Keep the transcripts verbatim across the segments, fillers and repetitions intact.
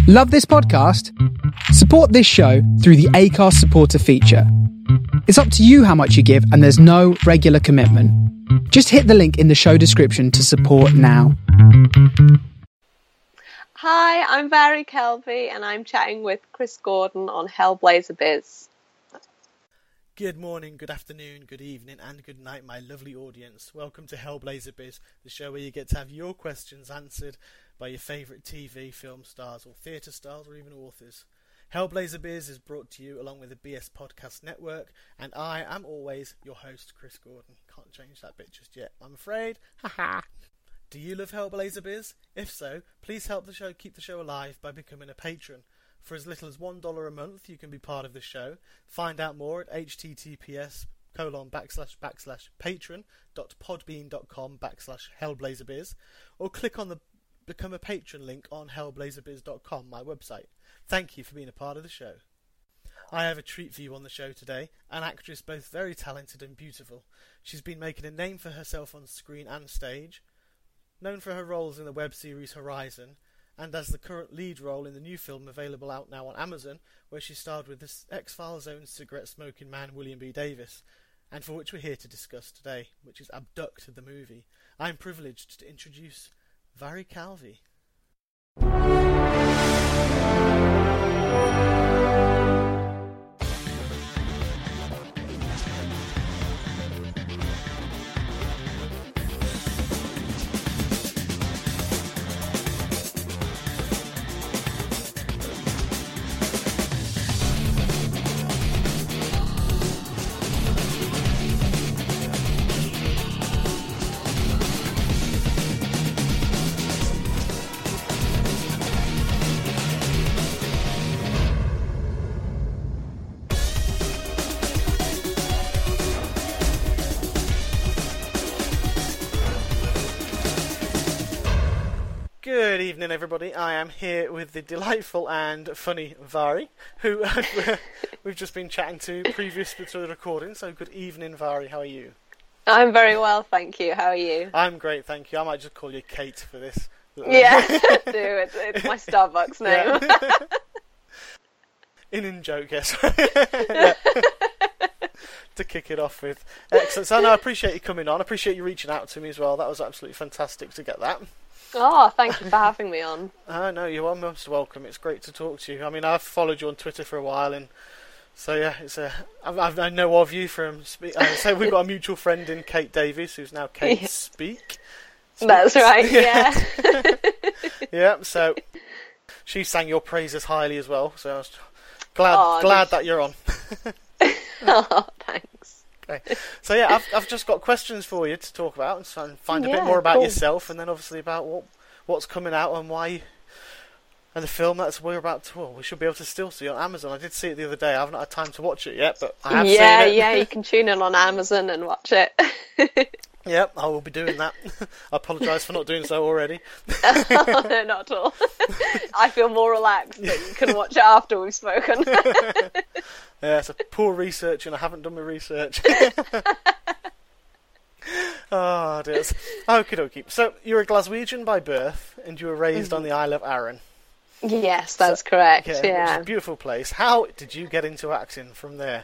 Love this podcast? Support this show through the Acast supporter feature. It's up to you how much you give, and there's no regular commitment. Just hit the link in the show description to support now. Hi, I'm Vari Kelvy, and I'm chatting with Chris Gordon on Hellblazer Biz. Good morning, good afternoon, good evening, and good night, my lovely audience. Welcome to Hellblazer Biz, the show where you get to have your questions answered by your favourite T V, film stars, or theatre stars, or even authors. Hellblazer Biz is brought to you along with the B S Podcast Network, and I am always your host, Chris Gordon. Can't change that bit just yet, I'm afraid. Haha. Do you love Hellblazer Biz? If so, please help the show keep the show alive by becoming a patron. For as little as one dollar a month, you can be part of the show. Find out more at https colon backslash backslash patron dot podbean dot com backslash hellblazerbiz, or click on the Become a Patron link on hellblazerbiz dot com, my website. Thank you for being a part of the show. I have a treat for you on the show today, an actress both very talented and beautiful. She's been making a name for herself on screen and stage, known for her roles in the web series Horizon, and as the current lead role in the new film available out now on Amazon, where she starred with the X-Files' own cigarette-smoking man William B. Davis, and for which we're here to discuss today, which is Abducted the movie. I'm privileged to introduce Vari Kelvy. Good evening, everybody. I am here with the delightful and funny Vari, who we've just been chatting to previous to the recording. So, good evening, Vari. How are you? I'm very well, thank you. How are you? I'm great, thank you. I might just call you Kate for this. Yeah, do. It's, it's my Starbucks name. Yeah. In in joke, yes. Yeah. To kick it off with. Excellent. So, no, I appreciate you coming on. I appreciate you reaching out to me as well. That was absolutely fantastic to get that. Oh, thank you for having me on. Oh, no, you are most welcome. It's great to talk to you. I mean, I've followed you on Twitter for a while, and so yeah, it's a. I've, I know of you from. Uh, so we've got a mutual friend in Kate Davies, who's now Kate yeah. Speak. Speak. That's right. Yeah. Yeah. So she sang your praises highly as well. So I was glad oh, glad that you're on. Oh, thanks. Okay. So yeah, I've I've just got questions for you to talk about and so and find a yeah, bit more about cool. yourself, and then obviously about what what's coming out and why, and the film that's we're about to. Well, we should be able to still see on Amazon. I did see it the other day. I haven't had time to watch it yet, but I have yeah, seen it. Yeah, you can tune in on Amazon and watch it. Yep, I will be doing that. I apologise for not doing so already. Oh, no, not at all. I feel more relaxed that you can watch it after we've spoken. Yeah, it's a poor research, and I haven't done my research. Oh, dear. Okie dokie. So, you're a Glaswegian by birth, and you were raised mm-hmm. on the Isle of Arran. Yes, that's so, correct, yeah. yeah. Which is a beautiful place. How did you get into acting from there?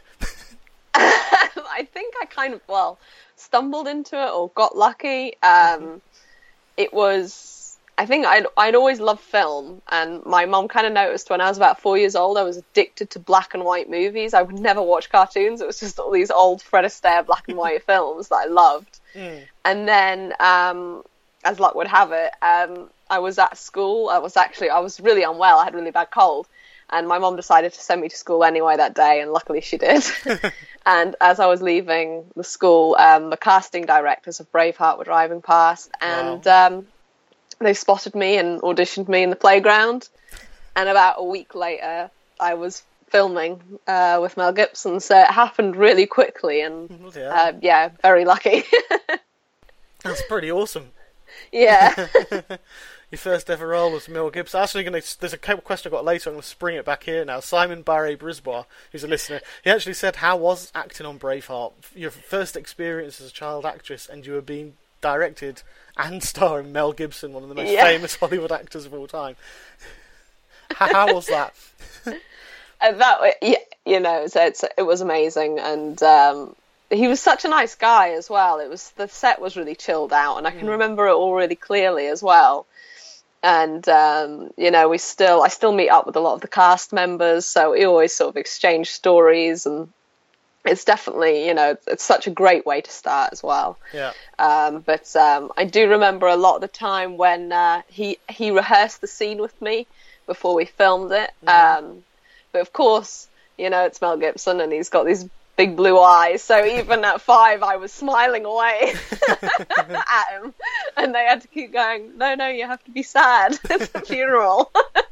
I think I kind of, well, stumbled into it or got lucky. Um, mm-hmm. It was... I think I'd, I'd always loved film, and my mum kind of noticed when I was about four years old I was addicted to black and white movies. I would never watch cartoons. It was just all these old Fred Astaire black and white films that I loved. Mm. And then, um, as luck would have it, um, I was at school. I was actually, I was really unwell. I had a really bad cold. And my mum decided to send me to school anyway that day, and luckily she did. And as I was leaving the school, um, the casting directors of Braveheart were driving past, and... Wow. Um, they spotted me and auditioned me in the playground, and about a week later I was filming uh, with Mel Gibson, so it happened really quickly, and yeah, uh, yeah very lucky. That's pretty awesome. Yeah. Your first ever role was Mel Gibson. Actually, gonna, there's a question I got later. I'm going to spring it back here now. Simon Barre Brisbois, who's a listener, he actually said, how was acting on Braveheart? Your first experience as a child actress, and you were being directed and starring Mel Gibson, one of the most yeah. famous Hollywood actors of all time. how, how was that? And that, yeah, you know, so it's, it was amazing, and um, he was such a nice guy as well. It was the set was really chilled out, and I can mm. remember it all really clearly as well. And um, you know, we still, I still meet up with a lot of the cast members, so we always sort of exchange stories, and it's definitely, you know, it's such a great way to start as well. Yeah. Um, but um, I do remember a lot of the time when uh, he he rehearsed the scene with me before we filmed it. Mm-hmm. Um, but of course, you know, it's Mel Gibson, and he's got these big blue eyes. So even at five, I was smiling away at him, and they had to keep going, no, no, you have to be sad. It's a funeral.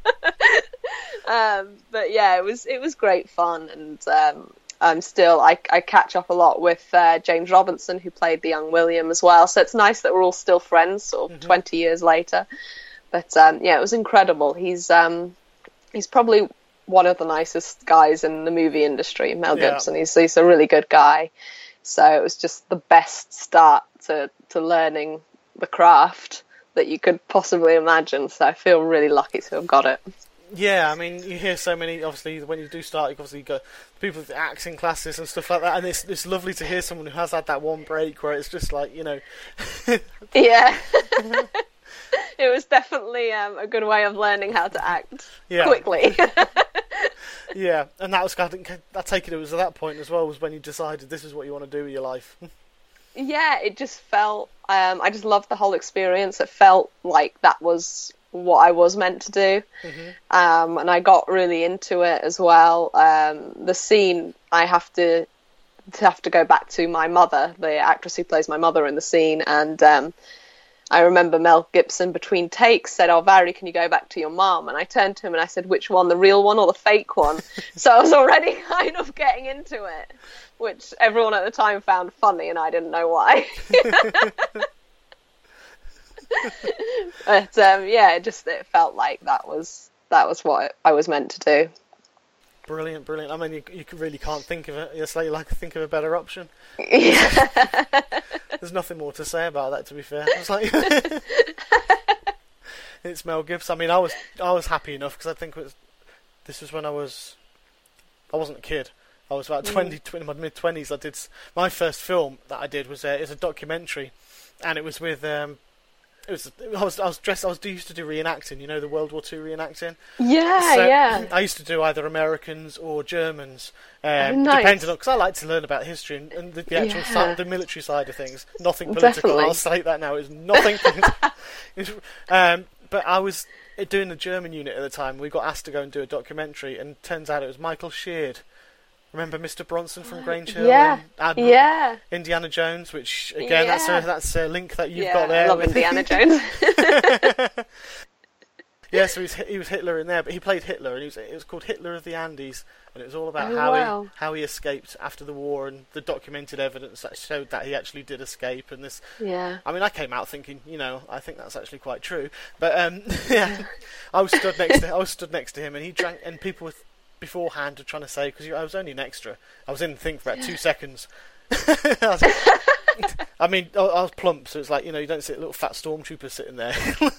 um, but yeah, it was it was great fun, and um, I'm still I, I catch up a lot with uh, James Robinson, who played the young William as well. So it's nice that we're all still friends, sort of mm-hmm. twenty years later. But um, yeah, it was incredible. He's um, he's probably one of the nicest guys in the movie industry, Mel Gibson. Yeah. He's, he's a really good guy. So it was just the best start to, to learning the craft that you could possibly imagine. So I feel really lucky to have got it. Yeah, I mean, you hear so many, obviously, when you do start, you obviously go people with acting classes and stuff like that, and it's it's lovely to hear someone who has had that one break where it's just like, you know... yeah. It was definitely um, a good way of learning how to act yeah. quickly. Yeah, and that was, I think, I take it it was at that point as well, was when you decided this is what you want to do with your life. Yeah, it just felt, um, I just loved the whole experience. It felt like that was what I was meant to do. Mm-hmm. Um, and I got really into it as well. Um, the scene, I have to, to have to go back to my mother, the actress who plays my mother in the scene, and um, I remember Mel Gibson, between takes, said, oh, Valerie, can you go back to your mum? And I turned to him and I said, which one, the real one or the fake one? So I was already kind of getting into it, which everyone at the time found funny, and I didn't know why. But um, yeah, it just it felt like that was that was what I was meant to do. Brilliant, brilliant. I mean, you you really can't think of it. It's like you like to think of a better option. Yeah. There's nothing more to say about that, to be fair. I was like, it's Mel Gibson. I mean, I was I was happy enough because I think it was, this was when I was I wasn't a kid. I was about twenty, mm. in my mid twenties. I did my first film that I did was a, it was a documentary, and it was with. Um, It was. I was. I was dressed. I was used to do reenacting. You know, the World War Two reenacting. Yeah, so yeah. I used to do either Americans or Germans, um, oh, nice. depending on, because I like to learn about history and, and the, the actual yeah. side, the military side of things. Nothing political. Definitely. I'll state that now. It's nothing. Political. um, but I was doing the German unit at the time. We got asked to go and do a documentary, and turns out it was Michael Sheard. Remember Mister Bronson from Grange Hill? Yeah, Admiral, yeah. Indiana Jones, which again, yeah. that's a that's a link that you've yeah, got there. I love with Indiana Jones. Yeah, so he was, he was Hitler in there, but he played Hitler, and he was, it was called Hitler of the Andes, and it was all about oh, how wow. he how he escaped after the war, and the documented evidence that showed that he actually did escape. And this, yeah. I mean, I came out thinking, you know, I think that's actually quite true. But um, yeah, I was stood next to I was stood next to him, and he drank, and people were beforehand were trying to say, because I was only an extra, I was in the thing for about two seconds. I, was like, I mean, I, I was plump, so it's like, you know, you don't see a little fat stormtrooper sitting there.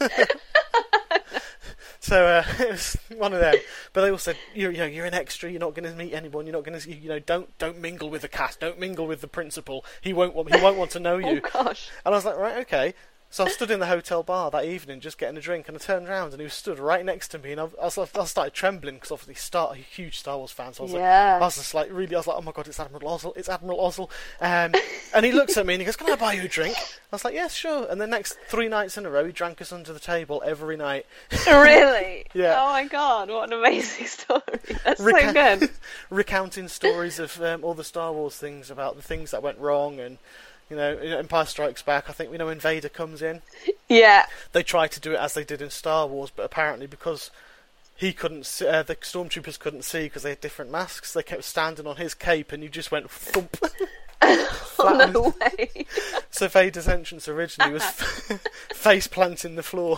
So uh, it was one of them. But they all said, you're, you know, you're an extra. You're not going to meet anyone. You're not going to, you know, don't don't mingle with the cast. Don't mingle with the principal. He won't want. He won't want to know you. Oh gosh. And I was like, right, okay. So I stood in the hotel bar that evening just getting a drink, and I turned around and he was stood right next to me, and I, I, was, I started trembling because obviously Star, a huge Star Wars fan, so I was yeah. like, I was just like, really, I was like, oh my god, it's Admiral Ozzel, it's Admiral Ozzel, um, and he looks at me and he goes, can I buy you a drink? I was like, yes, sure. And the next three nights in a row, he drank us under the table every night. Really? Yeah. Oh my god, what an amazing story. That's Reca- so good. Recounting stories of um, all the Star Wars things, about the things that went wrong, and you know, Empire Strikes Back, I think we know when Vader comes in. Yeah. They tried to do it as they did in Star Wars, but apparently because he couldn't see, uh, the stormtroopers couldn't see because they had different masks, they kept standing on his cape and you just went thump. Oh, no way. So Vader's entrance originally was face planting the floor.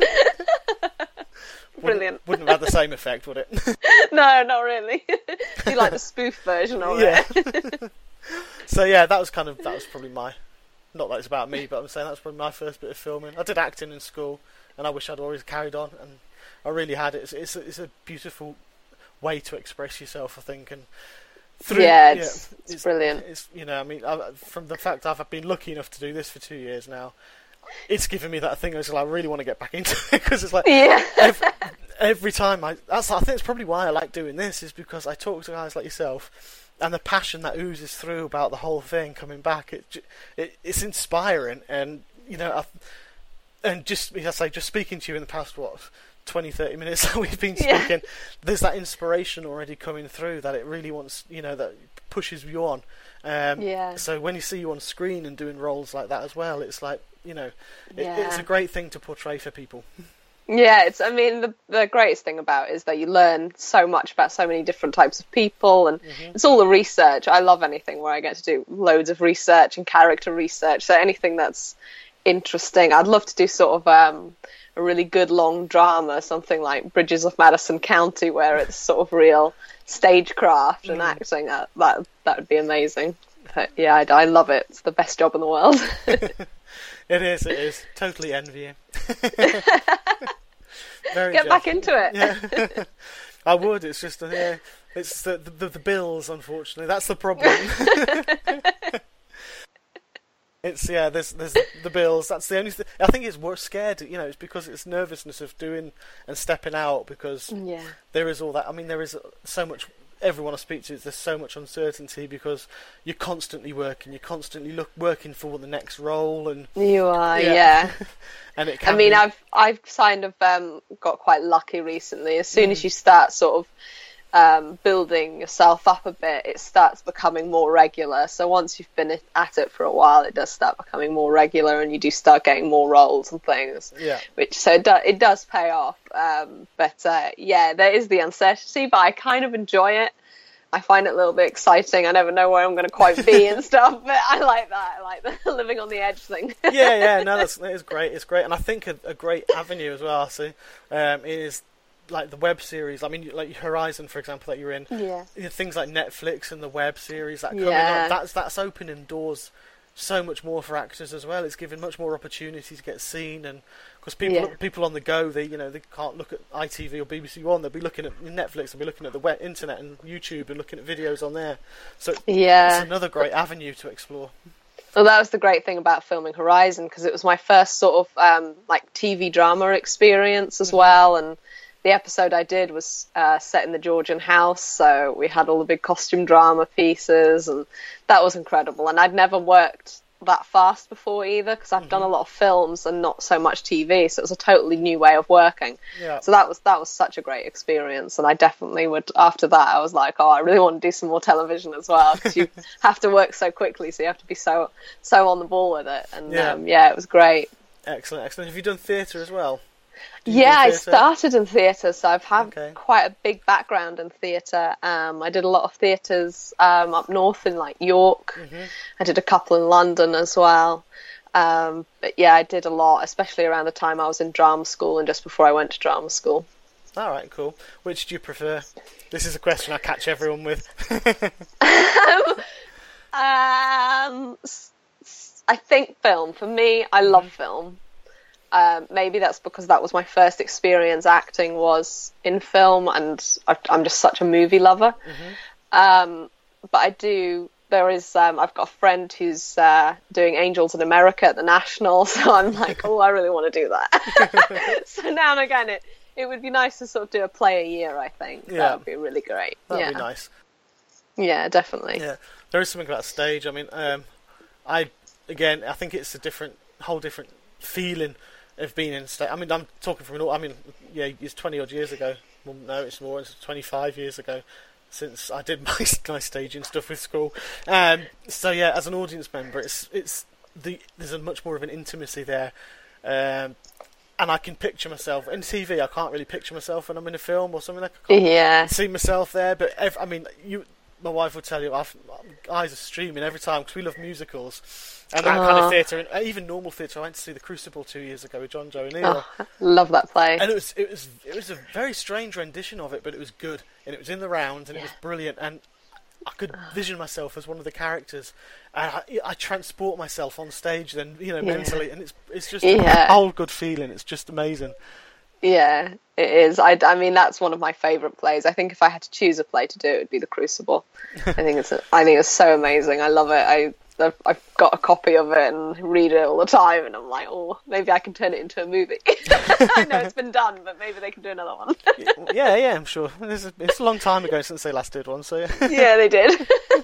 Brilliant. Wouldn't, wouldn't have had the same effect, would it? No, not really. You like the spoof version of yeah. it. So yeah, that was kind of, that was probably my, not that it's about me, but I'm saying that was probably my first bit of filming. I did acting in school, and I wish I'd always carried on, and I really had. It's it's a, it's a beautiful way to express yourself, I think, and through, yeah, it's, yeah, it's, it's brilliant. It's, you know, I mean, I, from the fact I've been lucky enough to do this for two years now, it's given me that thing. I was like, I really want to get back into it because it's like yeah. every, every time I. That's I think it's probably why I like doing this, is because I talk to guys like yourself, and the passion that oozes through about the whole thing coming back. It, it it's inspiring, and you know, I, and just as I say, just speaking to you in the past what twenty, thirty minutes that we've been speaking, yeah. there's that inspiration already coming through that it really wants, you know, that pushes you on. Um, yeah. So when you see you on screen and doing roles like that as well, it's like, you know, it, yeah. it's a great thing to portray for people. Yeah, it's. I mean, the the greatest thing about it is that you learn so much about so many different types of people, and mm-hmm. it's all the research. I love anything where I get to do loads of research and character research. So anything that's interesting, I'd love to do sort of um, a really good long drama, something like Bridges of Madison County, where it's sort of real stagecraft and mm. acting. That that that would be amazing. But yeah, I, I love it. It's the best job in the world. It is, it is. Totally envy you. Very Get jealous. back into it. Yeah. I would, it's just, uh, yeah, it's the, the the bills, unfortunately. That's the problem. It's, yeah, there's there's the bills. That's the only thing. I think it's we're scared, you know, it's because it's nervousness of doing and stepping out, because yeah. there is all that. I mean, there is so much. Everyone I speak to, there's so much uncertainty because you're constantly working, you're constantly look working for the next role, and you are, yeah. yeah. And it can I mean, be... I've I've kind of um, got quite lucky recently. As soon mm. as you start sort of um, building yourself up a bit, it starts becoming more regular. So once you've been at it for a while, it does start becoming more regular, and you do start getting more roles and things. Yeah. Which so it, do, it does pay off. Um, but uh, yeah, there is the uncertainty, but I kind of enjoy it. I find it a little bit exciting. I never know where I'm going to quite be and stuff, but I like that. I like the living on the edge thing. yeah, yeah, no, that's that is great. It's great, and I think a, a great avenue as well. So, um, is like the web series. I mean, like Horizon, for example, that you're in. Yeah. Things like Netflix and the web series that come yeah. in. That's that's opening doors so much more for actors as well. It's giving much more opportunity to get seen, and because people yeah. people on the go, they you know they can't look at I T V or B B C One. They'll be looking at Netflix. They'll be looking at the web, internet and YouTube and looking at videos on there. So yeah. it's another great avenue to explore. Well, that was the great thing about filming Horizon, because it was my first sort of um, like T V drama experience as mm-hmm. well, and the episode I did was uh, set in the Georgian house, so we had all the big costume drama pieces, and that was incredible. And I'd never worked that fast before either, because I've mm-hmm. done a lot of films and not so much T V, so it was a totally new way of working. Yeah. So that was that was such a great experience, and I definitely would. After that, I was like, oh, I really want to do some more television as well, because you have to work so quickly, so you have to be so so on the ball with it. And yeah, um, yeah it was great. Excellent, excellent. Have you done theatre as well? Yeah, I started in theatre, so I've had okay. quite a big background in theatre. Um, I did a lot of theatres um, up north in like York. Mm-hmm. I did a couple in London as well. Um, but yeah, I did a lot, especially around the time I was in drama school and just before I went to drama school. All right, cool. Which do you prefer? This is a question I catch everyone with. um, I think film. For me, I love mm-hmm. film. Um, maybe that's because that was my first experience acting was in film, and I, I'm just such a movie lover. Mm-hmm. Um, but I do, there is, um, I've got a friend who's uh, doing Angels in America at the National, so I'm like, oh, I really want to do that. So now and again, it, it would be nice to sort of do a play a year, I think. Yeah. That would be really great. That'd yeah. be nice. Yeah, definitely. Yeah, there is something about stage. I mean, um, I, again, I think it's a different, whole different feeling of being in stage. I mean, I'm talking from an. I mean, yeah, it's twenty odd years ago. Well, no, it's more. It's twenty-five years ago since I did my my staging stuff with school. Um, so yeah, as an audience member, it's it's the there's a much more of an intimacy there, um, and I can picture myself in T V. I can't really picture myself when I'm in a film or something like. I can't yeah. see myself there, but ev- I mean, you. My wife will tell you, I've, my eyes are streaming every time because we love musicals and that Aww. kind of theatre, and even normal theatre. I went to see The Crucible two years ago with John Joe O'Neill. Oh, love that play. And it was it was it was a very strange rendition of it, but it was good, and it was in the round, and yeah. it was brilliant, and I could vision myself as one of the characters, and I, I transport myself on stage, then you know, yeah. mentally, and it's it's just yeah. a whole good feeling. It's just amazing. Yeah, it is. I, I mean, that's one of my favourite plays. I think if I had to choose a play to do, it would be The Crucible. I think it's a, I think it's so amazing. I love it. I I've, I've got a copy of it and read it all the time, and I'm like, oh, maybe I can turn it into a movie. I know it's been done, but maybe they can do another one. yeah, yeah, I'm sure. It's a, it's a long time ago since they last did one, so yeah. Yeah, they did.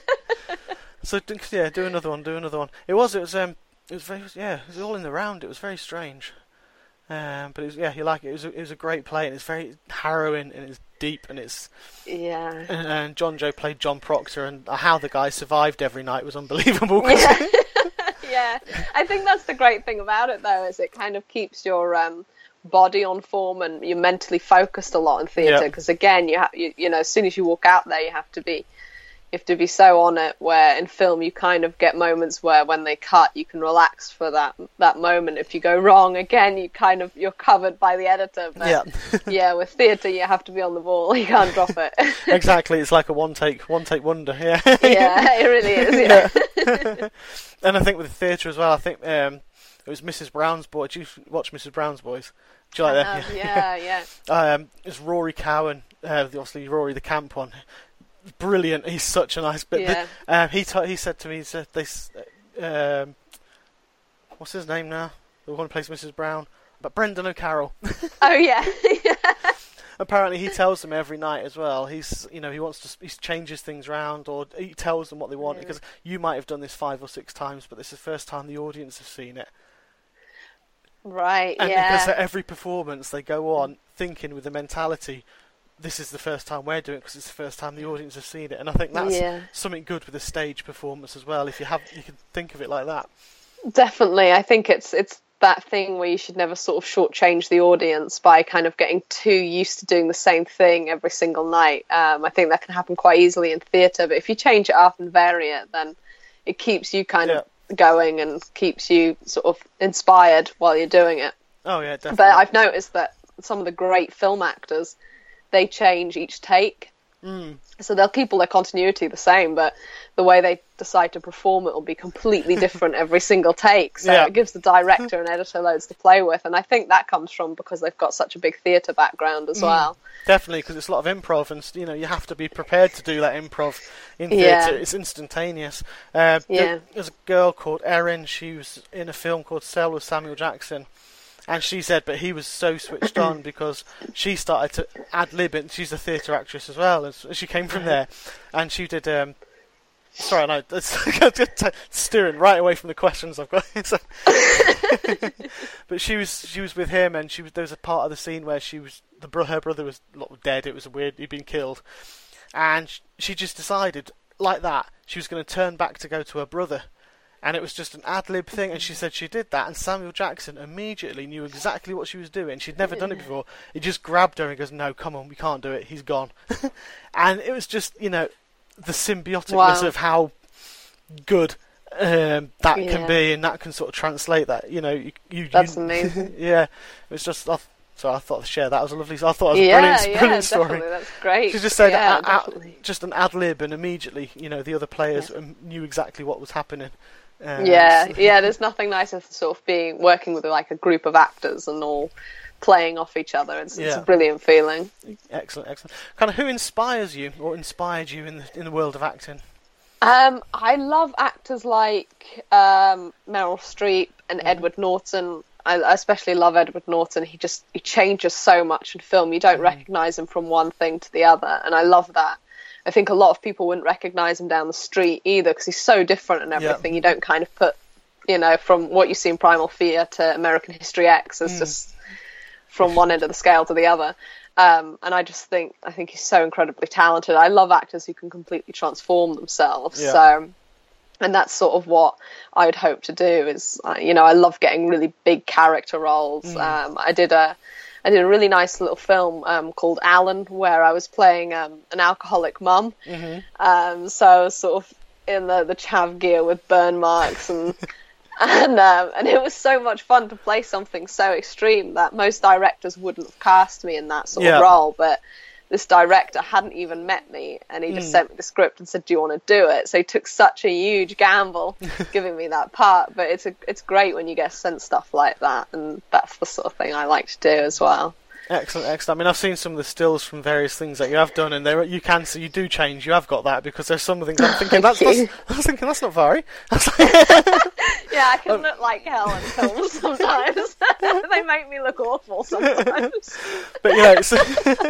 So yeah, do another one, do another one. It was, it was, um, it was very, yeah, it was all in the round. It was very strange. Um, but it was, yeah, you like it. It was, a, it was a great play, and it's very harrowing, and it's deep, and it's yeah. And, and John Joe played John Proctor, and how the guy survived every night was unbelievable. Yeah. Yeah, I think that's the great thing about it, though, is it kind of keeps your um, body on form, and you're mentally focused a lot in theatre. Because yep. again, you, ha- you you know, as soon as you walk out there, you have to be. You have to be so on it, where in film you kind of get moments where when they cut you can relax for that that moment. If you go wrong again, you kind of you're covered by the editor. But yeah, yeah, with theatre you have to be on the ball. You can't drop it. Exactly, it's like a one take one take wonder. Yeah, yeah, it really is. Yeah. Yeah. And I think with the theatre as well, I think um, it was Missus Brown's Boys. Did you watch Missus Brown's Boys? Do you like that? Um, yeah, yeah. yeah. Um, it's Rory Cowan, uh, obviously Rory the camp one. Brilliant. He's such a nice bit. Yeah. Um, he t- he said to me, he said, they, um, what's his name now? The one who plays Missus Brown, but Brendan O'Carroll. Oh yeah. Apparently, he tells them every night as well. He's, you know, he wants to, he changes things around, or he tells them what they want, yeah. because you might have done this five or six times, but this is the first time the audience have seen it. Right. And yeah. because at every performance they go on thinking with the mentality, this is the first time we're doing it because it's the first time the audience have seen it, and I think that's yeah. something good with a stage performance as well. If you have, you can think of it like that. Definitely, I think it's it's that thing where you should never sort of shortchange the audience by kind of getting too used to doing the same thing every single night. Um, I think that can happen quite easily in theatre, but if you change it up and vary it, then it keeps you kind yeah. of going and keeps you sort of inspired while you're doing it. Oh yeah, definitely. But I've noticed that some of the great film actors, they change each take. Mm. So they'll keep all their continuity the same, but the way they decide to perform it will be completely different every single take. So yeah. it gives the director and editor loads to play with. And I think that comes from because they've got such a big theatre background as mm. well. Definitely, because it's a lot of improv, and you know you have to be prepared to do that improv in theatre. Yeah. It's instantaneous. Uh, yeah. There's a girl called Erin. She was in a film called Cell with Samuel Jackson. And she said, but he was so switched on because she started to ad-lib it. She's a theatre actress as well, and she came from there. And she did... Um, sorry, no, that's steering right away from the questions I've got. But she was she was with him, and she was there was a part of the scene where she was the bro- her brother was dead. It was weird. He'd been killed. And she just decided, like that, she was going to turn back to go to her brother. And it was just an ad-lib thing, and she said she did that, and Samuel Jackson immediately knew exactly what she was doing. She'd never done it before. He just grabbed her and goes, no, come on, we can't do it, he's gone. And it was just, you know, the symbioticness wow. of how good um, that yeah. can be, and that can sort of translate that, you know. You, you, That's you, amazing. Yeah, it was just... I, So I thought I'd share that. It was a lovely. I thought it was a yeah, brilliant, yeah, brilliant story. Definitely, that's great. She just said yeah, a, a, just an ad lib, and immediately, you know, the other players yeah. knew exactly what was happening. Um, yeah, yeah. There's nothing nicer than sort of being working with like a group of actors and all playing off each other. It's, yeah. it's a brilliant feeling. Excellent, excellent. Kind of who inspires you or inspired you in the in the world of acting? Um, I love actors like um, Meryl Streep and mm-hmm. Edward Norton. I especially love Edward Norton. He just he changes so much in film. You don't mm. recognise him from one thing to the other, and I love that. I think a lot of people wouldn't recognise him down the street either because he's so different and everything. Yeah. You don't kind of put, you know, from what you see in Primal Fear to American History X as mm. just from one end of the scale to the other. Um, and I just think I think he's so incredibly talented. I love actors who can completely transform themselves. Yeah. So. And that's sort of what I would hope to do is, uh, you know, I love getting really big character roles. Mm. Um, I did a, I did a really nice little film um, called Alan, where I was playing um, an alcoholic mum. Mm-hmm. Um, so I was sort of in the, the chav gear with burn marks and and um, and it was so much fun to play something so extreme that most directors wouldn't have cast me in that sort yeah. of role, but. This director hadn't even met me, and he just mm. sent me the script and said, "Do you want to do it?" So he took such a huge gamble giving me that part. But it's a, it's great when you get sent stuff like that, and that's the sort of thing I like to do as well. Excellent, excellent. I mean, I've seen some of the stills from various things that you have done, and there you can see you do change. You have got that because there's some things I'm thinking that's, that's I was thinking that's not Vari. Yeah, I can look like hell in films sometimes. They make me look awful sometimes. But you know, so,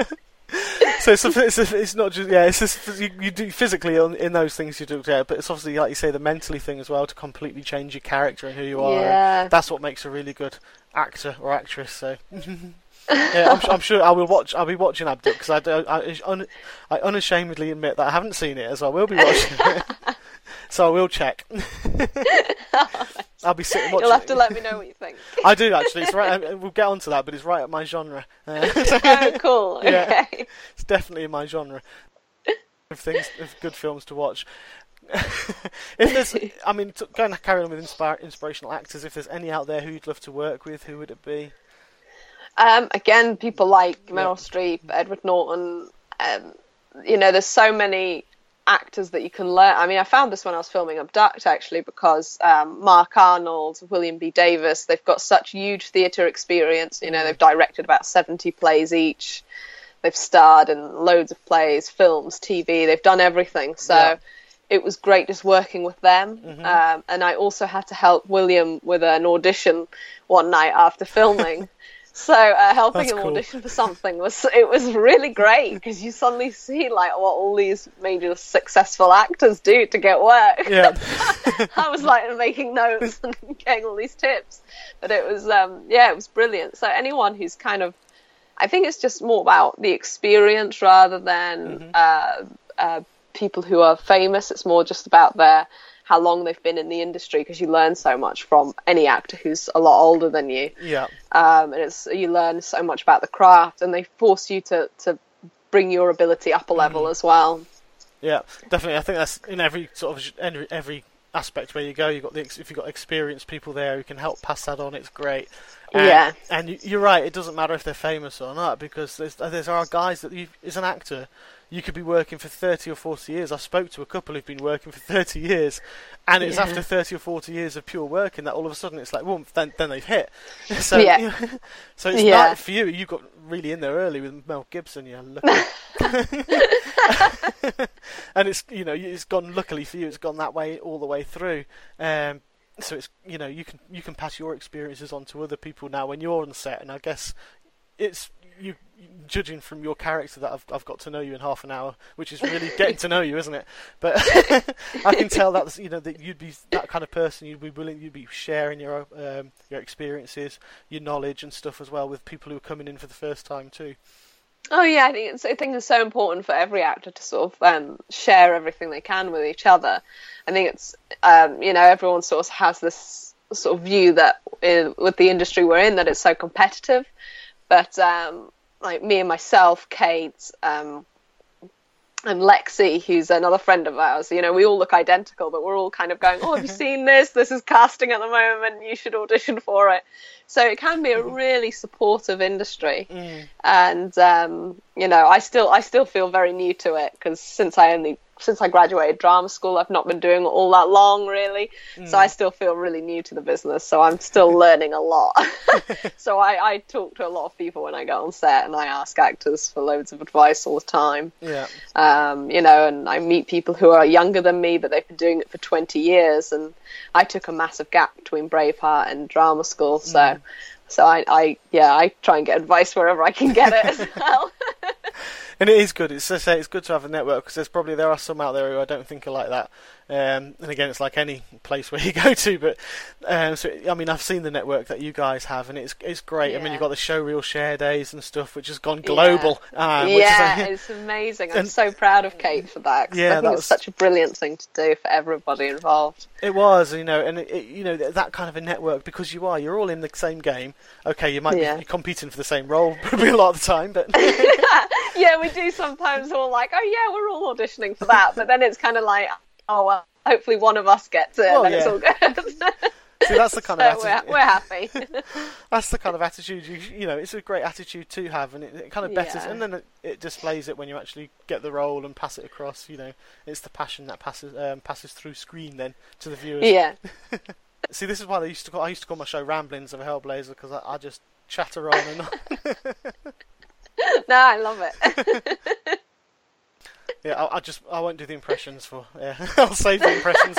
so it's, it's, it's not just yeah, it's just you, you do physically on, in those things you do, yeah, but it's obviously like you say the mentally thing as well to completely change your character and who you are. Yeah. That's what makes a really good actor or actress. So. Yeah, I'm, I'm sure I will watch. I'll be watching Abduct because I, do, I, un, I unashamedly admit that I haven't seen it, as I will be watching it. So I will check. I'll be sitting watching. You'll have it. to let me know what you think. I do actually. It's right. We'll get onto that, but it's right up my genre. Uh, Oh, cool. Yeah, Okay. it's definitely in my genre of things, of good films to watch. If there's, I mean, to, going to carry on with inspire, inspirational actors. If there's any out there who you'd love to work with, who would it be? Um, again, people like Meryl Yeah. Streep, Edward Norton. Um, you know, there's so many actors that you can learn. I mean, I found this when I was filming Abduct, actually, because um, Mark Arnold, William B. Davis, they've got such huge theatre experience. You know, they've directed about seventy plays each. They've starred in loads of plays, films, T V. They've done everything. So Yeah. it was great just working with them. Mhm. Um, and I also had to help William with an audition one night after filming. So uh, helping That's him cool. audition for something was it was really great because you suddenly see like what all these major successful actors do to get work. Yeah. I was like making notes and getting all these tips, but it was um, yeah, it was brilliant. So anyone who's kind of, I think it's just more about the experience rather than Mhm. uh, uh, people who are famous. It's more just about their how long they've been in the industry because you learn so much from any actor who's a lot older than you. Yeah. Um, and it's you learn so much about the craft, and they force you to, to bring your ability up a level Mm. as well. Yeah, definitely. I think that's in every sort of every, every aspect where you go. You got the ex- if you've got experienced people there who can help pass that on, it's great. And, Yeah. and you- you're right. It doesn't matter if they're famous or not because there's there's are guys that you as an actor you could be working for thirty or forty years. I spoke to a couple who've been working for thirty years, and it's Yeah. after thirty or forty years of pure work, and that all of a sudden it's like, well, then then they've hit. So Yeah. you know, so it's Yeah. not for you. You got really in there early with Mel Gibson. You're lucky. And it's you know it's gone luckily for you. It's gone that way all the way through. Um, so it's you know you can you can pass your experiences on to other people now when you're on set, and I guess it's you judging from your character that I've I've got to know you in half an hour, which is really getting to know you, isn't it? But I can tell that you know that you'd be that kind of person. You'd be willing. You'd be sharing your um, your experiences, your knowledge and stuff as well with people who are coming in for the first time too. Oh yeah, I think it's, I think it's so important for every actor to sort of um, share everything they can with each other. I think it's um, you know everyone sort of has this sort of view that in, with the industry we're in that it's so competitive, but um, like me and myself, Kate, um, and Lexi, who's another friend of ours, you know, we all look identical, but we're all kind of going, oh, have you seen this? This is casting at the moment. You should audition for it. So it can be a really supportive industry. Mm. And, um, you know, I still I still feel very new to it because since I only since I graduated drama school, I've not been doing it all that long, really. Mm. So I still feel really new to the business. So I'm still learning a lot. So I, I talk to a lot of people when I go on set, and I ask actors for loads of advice all the time. Yeah. Um, you know, and I meet people who are younger than me, but they've been doing it for twenty years. And I took a massive gap between Braveheart and drama school. So, Mm. so I, I, yeah, I try and get advice wherever I can get it as well. And it is good. It's to say it's good to have a network because there's probably there are some out there who I don't think are like that. Um, and again, it's like any place where you go to. But um, so I mean, I've seen the network that you guys have, and it's it's great. I mean, Yeah. you've got the showreel share days and stuff, which has gone global. Um, yeah, which is, it's amazing. I'm and- so proud of Kate for that. 'Cause Yeah, I think that it's was- such a brilliant thing to do for everybody involved. It was, you know, and it, it, you know that kind of a network because you are, you're all in the same game. Okay, you might Yeah. be competing for the same role probably a lot of the time, but Yeah, we do sometimes all like, oh yeah, we're all auditioning for that, but then it's kind of like, oh well, hopefully one of us gets it, Well, and then it's yeah. all good. see, that's the kind So of we're, attitude. we're happy. That's the kind of attitude you you know. It's a great attitude to have, and it, it kind of betters, Yeah. and then it, it displays it when you actually get the role and pass it across. You know, it's the passion that passes um, passes through screen then to the viewers. Yeah. See, this is why they used to call, I used to call my show Ramblings of a Hellblazer because I, I just chatter on and on. No, I love it. Yeah, I'll, I'll just I won't do the impressions for. Yeah, I'll save the impressions.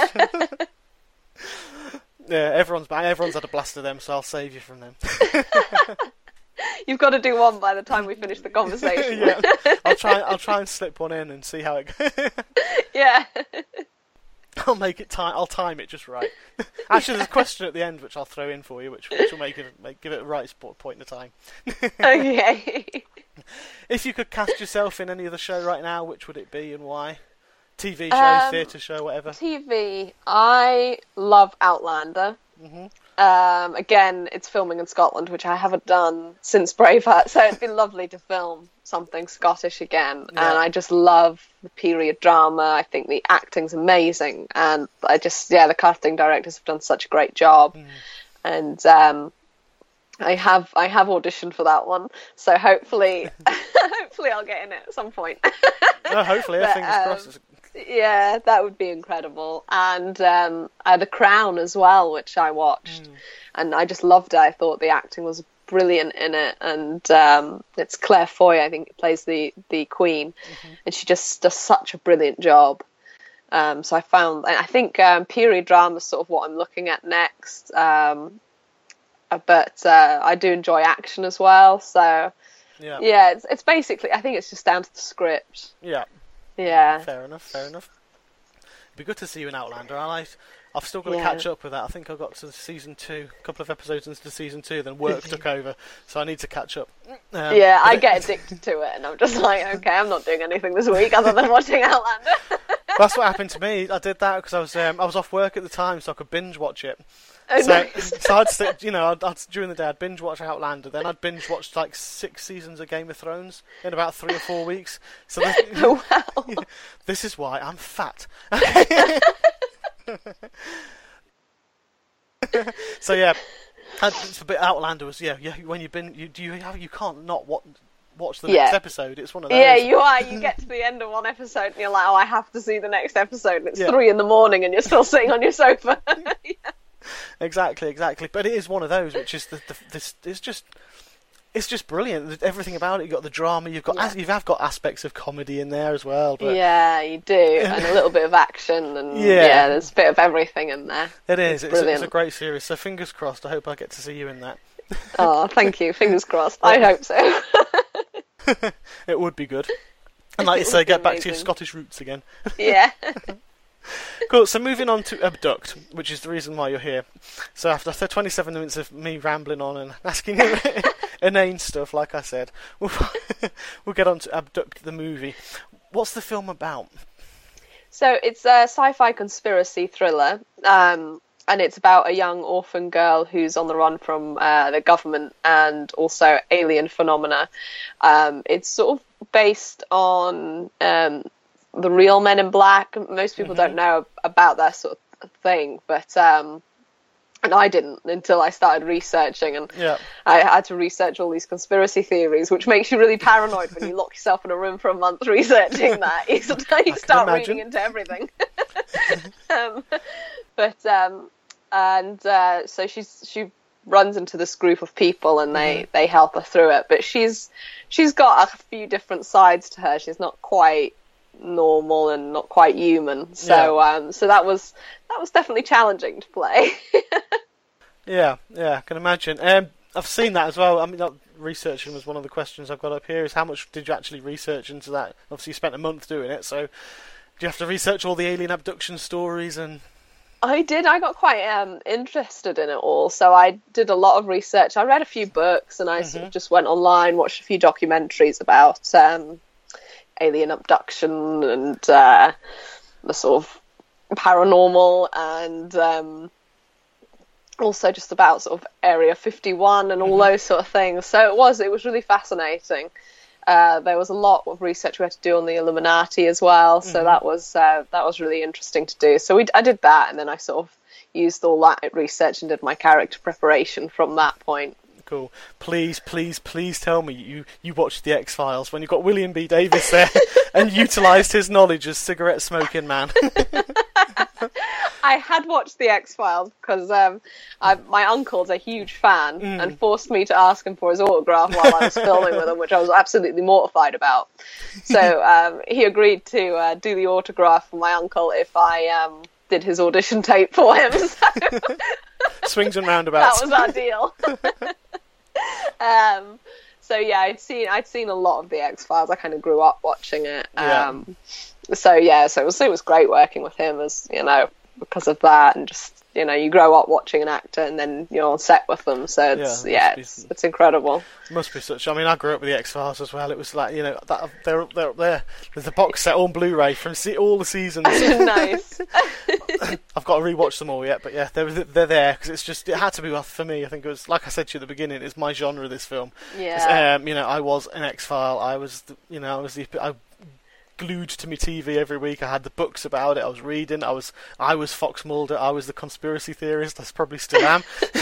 Yeah, everyone's everyone's had a blast of them, so I'll save you from them. You've got to do one by the time we finish the conversation. Yeah, I'll try. I'll try and slip one in and see how it goes. Yeah. I'll make it time. I'll time it just right. Actually, there's a question at the end which I'll throw in for you, which, which will make it make, give it a right spot, point in time. Okay. If you could cast yourself in any other show right now, which would it be and why? T V show, Um, theatre show, whatever. T V. I love Outlander. Mm-hmm. Um, again, it's filming in Scotland, which I haven't done since Braveheart, so it'd be lovely to film something Scottish again. Yeah. And I just love the period drama. I think the acting's amazing, and I just, yeah, the casting directors have done such a great job. Mm. And um, I have I have auditioned for that one, so hopefully, hopefully I'll get in it at some point. Oh, hopefully, but, fingers um, crossed. Yeah, that would be incredible. And um, uh, The Crown as well, which I watched, mm. and I just loved it. I thought the acting was brilliant in it, and um, it's Claire Foy, I think, plays the the Queen, mm-hmm. and she just does such a brilliant job. Um, so I found, I think um, period drama is sort of what I'm looking at next. Um, but uh, I do enjoy action as well. So yeah, yeah, it's it's basically, I think it's just down to the script. Yeah. Yeah. Fair enough, fair enough. It'd be good to see you in Outlander. I like, I've still got to yeah. catch up with that. I think I got to season two, a couple of episodes into season two, then work took over, so I need to catch up. Um, yeah, I it, get addicted to it, and I'm just like, okay, I'm not doing anything this week other than watching Outlander. That's what happened to me. I did that because I was um, I was off work at the time, so I could binge watch it. Oh, so, nice. so I'd sit, you know, I'd, I'd, during the day I'd binge watch Outlander, then I'd binge watch like six seasons of Game of Thrones in about three or four weeks. So this, oh, wow. This is why I'm fat. So yeah, it's a bit Outlander was yeah yeah when you've been you do you have you can't not watch watch the yeah. next episode. It's one of those. Yeah, you are. You get to the end of one episode and you're like, oh, I have to see the next episode. And it's yeah. three in the morning and you're still sitting on your sofa. Yeah. Exactly, exactly. But it is one of those which is the, the this it's just it's just brilliant. Everything about it. You've got the drama. You've got yeah. you have got aspects of comedy in there as well. But yeah, you do, and a little bit of action, and yeah, yeah there's a bit of everything in there. It is. It's, it's, a, it's a great series. So fingers crossed. I hope I get to see you in that. Oh, thank you. Fingers crossed. I hope so. It would be good. And like you say, get amazing. back to your Scottish roots again. Yeah. Cool, so moving on to Abduct, which is the reason why you're here. So after, after twenty-seven minutes of me rambling on and asking inane stuff, like I said, we'll, we'll get on to Abduct the movie. What's the film about? So it's a sci-fi conspiracy thriller, um, and it's about a young orphan girl who's on the run from uh, the government and also alien phenomena. Um, it's sort of based on um, the real Men in Black. Most people mm-hmm. don't know about that sort of thing, but um, and I didn't until I started researching, and yeah. I had to research all these conspiracy theories, which makes you really paranoid when you lock yourself in a room for a month researching that. You start reading into everything. um, but um, and uh, so she's she runs into this group of people, and they, mm-hmm. they help her through it. But she's she's got a few different sides to her. She's not quite normal and not quite human. So yeah. um, so that was that was definitely challenging to play. yeah, yeah, I can imagine. Um, I've seen that as well. I mean, not researching was one of the questions I've got up here. Is how much did you actually research into that? Obviously, you spent a month doing it. So, do you have to research all the alien abduction stories and? I did. I got quite um, interested in it all. So I did a lot of research. I read a few books, and I mm-hmm. sort of just went online, watched a few documentaries about um, alien abduction and uh, the sort of paranormal, and um, also just about sort of Area fifty-one and all mm-hmm. those sort of things. So it was it was really fascinating. Uh, there was a lot of research we had to do on the Illuminati as well, so mm-hmm. that was uh, that was really interesting to do. So we, I did that, and then I sort of used all that research and did my character preparation from that point. Cool. Please, please, please tell me you, you watched The X-Files when you got William B. Davis there and utilised his knowledge as cigarette-smoking man. I had watched The X-Files because um, I, my uncle's a huge fan Mm. and forced me to ask him for his autograph while I was filming with him, which I was absolutely mortified about. So um, he agreed to uh, do the autograph for my uncle if I um, did his audition tape for him. So Swings and roundabouts. that was our deal. um, so yeah, I'd seen I'd seen a lot of The X-Files. I kind of grew up watching it. Yeah. Um, so yeah, so it was it was great working with him, as you know, because of that, and just you know, you grow up watching an actor and then you're on set with them. So it's Yeah, yeah, must be it's, some- it's incredible. Must be such. I mean, I grew up with the X Files as well. It was like, you know, that they're they're up there. There's a box set on Blu-ray from se- all the seasons. Nice. I've got to rewatch them all yet, but yeah, they're they're there because it's just it had to be well, for me. I think it was like I said to you at the beginning. It's my genre. This film. Yeah. Um, you know, I was an X-File. I was, the, you know, I was the I glued to my T V every week. I had the books about it. I was reading. I was I was Fox Mulder. I was the conspiracy theorist. I probably still am.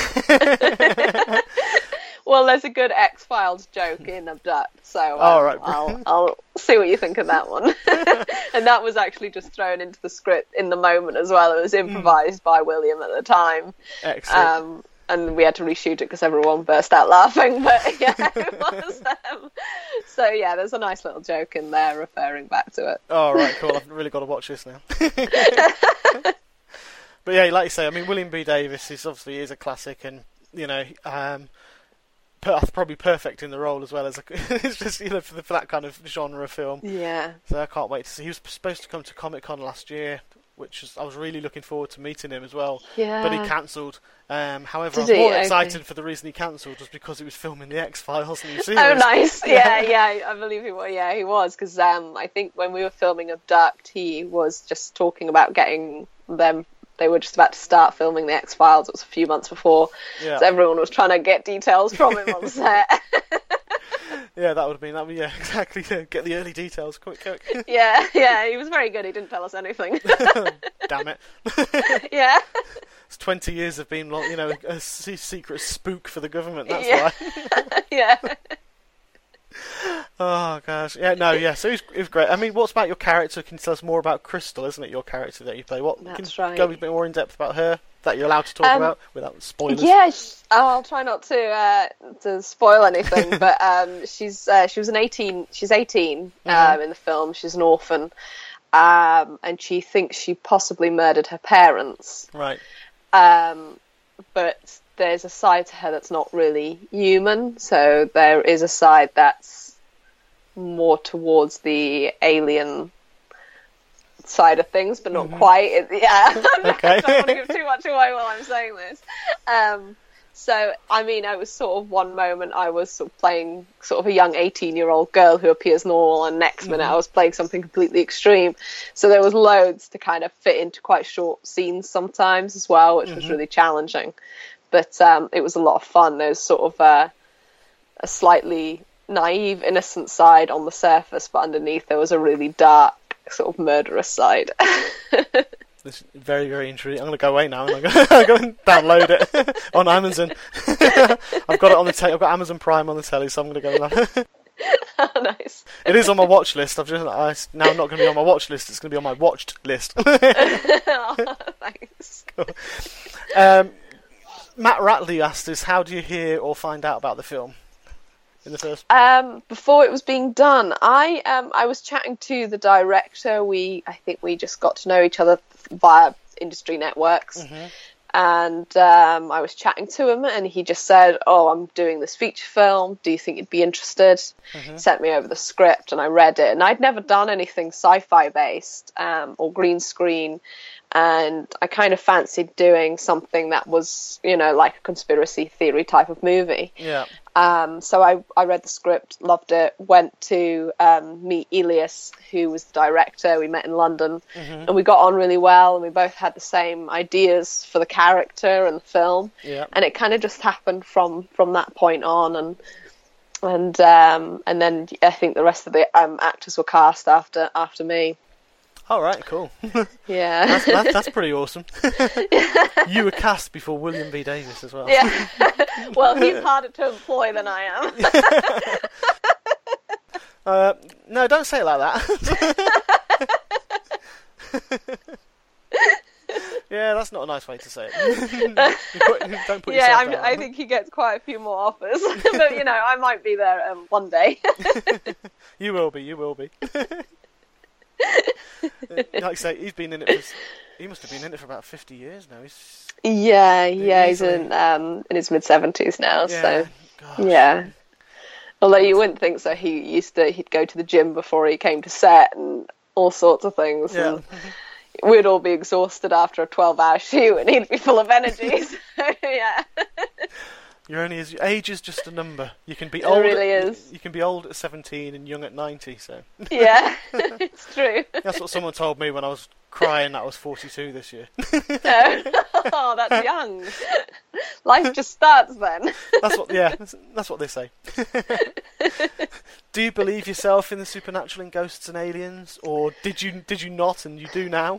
Well, there's a good X-Files joke in Abduct, so um, Oh, right. I'll, I'll see what you think of that one. And that was actually just thrown into the script in the moment as well. It was improvised by William at the time. Excellent. Um, and we had to reshoot it because everyone burst out laughing. But yeah, it was. Um, so yeah, there's a nice little joke in there referring back to it. Oh, right, cool. I've really got to watch this now. But yeah, like you say, I mean, William B. Davis is obviously is a classic, and you know, um, per- probably perfect in the role as well as a, it's just you know for, the, for that kind of genre film. Yeah. So I can't wait to see. He was supposed to come to Comic Con last year, which is, I was really looking forward to meeting him as well. Yeah. But he cancelled. Um, however, Did I was he? more Okay. excited for the reason he cancelled was because he was filming the X Files new series. Oh, nice. Yeah, yeah, I believe he was. Yeah, he was, because um, I think when we were filming Abduct, he was just talking about getting them. They were just about to start filming the X Files. It was a few months before, Yeah. so everyone was trying to get details from him on set. Yeah, that would have been that. Would, yeah, exactly. Yeah, get the early details, quick, quick. Yeah, yeah, he was very good. He didn't tell us anything. Damn it! Yeah, It's twenty years of being, like, you know, a se- secret spook for the government. That's Yeah. why. yeah. Oh gosh, yeah, no, yeah. So it was, it was great. I mean, what's about your character? Can you tell us more about Crystal? Isn't it your character that you play? What? That's can you right. go a bit more in depth about her that you're allowed to talk Um, about without spoilers? Yeah, sh- I'll try not to uh, to spoil anything, but um, she's uh, she was an eighteen. She's eighteen um, in the film. She's an orphan, um, and she thinks she possibly murdered her parents. Right. Um, but there's a side to her that's not really human. So there is a side that's more towards the alien side of things, but not quite. It, yeah, Okay. I don't want to give too much away while I'm saying this. Um, so, I mean, I was sort of one moment I was sort of playing sort of a young eighteen-year-old girl who appears normal, and next minute I was playing something completely extreme. So there was loads to kind of fit into quite short scenes sometimes as well, which was really challenging. But um, it was a lot of fun. There's sort of a, a slightly naive, innocent side on the surface, but underneath there was a really dark, sort of murderous side. This is very, very intriguing. I'm going to go away now and I'm going to go and download it on Amazon. I've got it on the te- I've got Amazon Prime on the telly, so I'm going to go and Oh, nice. It is on my watch list. I've just I, now not going to be on my watch list. It's going to be on my watched list. Oh, thanks. um, Matt Ratley asked us, how do you hear or find out about the film? In the first. Um, before it was being done, I um, I was chatting to the director. We I think we just got to know each other via industry networks, Mm-hmm. and um, I was chatting to him, and he just said, "Oh, I'm doing this feature film. Do you think you'd be interested?" Mm-hmm. Sent me over the script, and I read it. And I'd never done anything sci-fi based um, or green screen. And I kind of fancied doing something that was, you know, like a conspiracy theory type of movie. Yeah. Um, so I, I read the script, loved it, went to um, meet Elias, who was the director. We met in London, Mm-hmm. and we got on really well, and we both had the same ideas for the character and the film. Yeah. And it kind of just happened from, from that point on. And and um, and then I think the rest of the um, actors were cast after after me. All right. Cool. Yeah. That's, that's, that's pretty awesome. You were cast before William B. Davis as well. Yeah. Well, he's harder to employ than I am. Uh, no, don't say it like that. Yeah, Yeah, that's not a nice way to say it. You put, don't put yeah, yourself I'm, down. I think he gets quite a few more offers. But, you know, I might be there um, one day. You will be, you will be. Like I say, he's been in it for... He must have been in it for about fifty years now. He's Yeah, yeah, he's easily- in um in his mid seventies now. Yeah, So gosh. yeah. Although you wouldn't think so. He used to he'd go to the gym before he came to set and all sorts of things. Yeah. And we'd all be exhausted after a twelve hour shoot, and he'd be full of energy. So yeah. You're only as age is just a number. You can be It old. really at, is. You can be old at seventeen and young at ninety. So Yeah, it's true. that's what someone told me when I was crying that I was forty-two this year. Oh, that's young. Life just starts then. That's what. Yeah, that's, that's what they say. Do you believe yourself in the supernatural and ghosts and aliens, or did you did you not and you do now?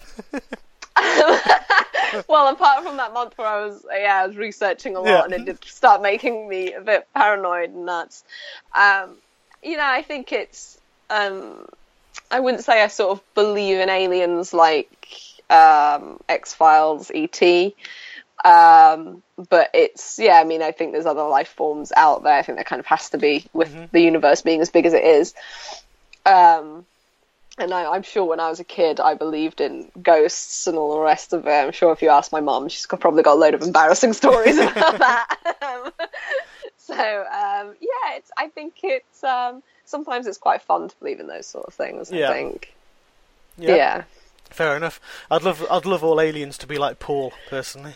Well, apart from that month where I was, yeah, I was researching a lot, Yeah. and it did start making me a bit paranoid and nuts. Um, you know, I think it's, um, I wouldn't say I sort of believe in aliens like um, X-Files, E T, um, but it's, yeah, I mean, I think there's other life forms out there. I think there kind of has to be, with Mhm. the universe being as big as it is. Um, And I, I'm sure when I was a kid, I believed in ghosts and all the rest of it. I'm sure if you ask my mum, she's got, probably got a load of embarrassing stories about that. Um, so, um, yeah, it's, I think it's, um, sometimes it's quite fun to believe in those sort of things, I Yeah. think. Yeah. Fair enough. I'd love I'd love all aliens to be like Paul, personally.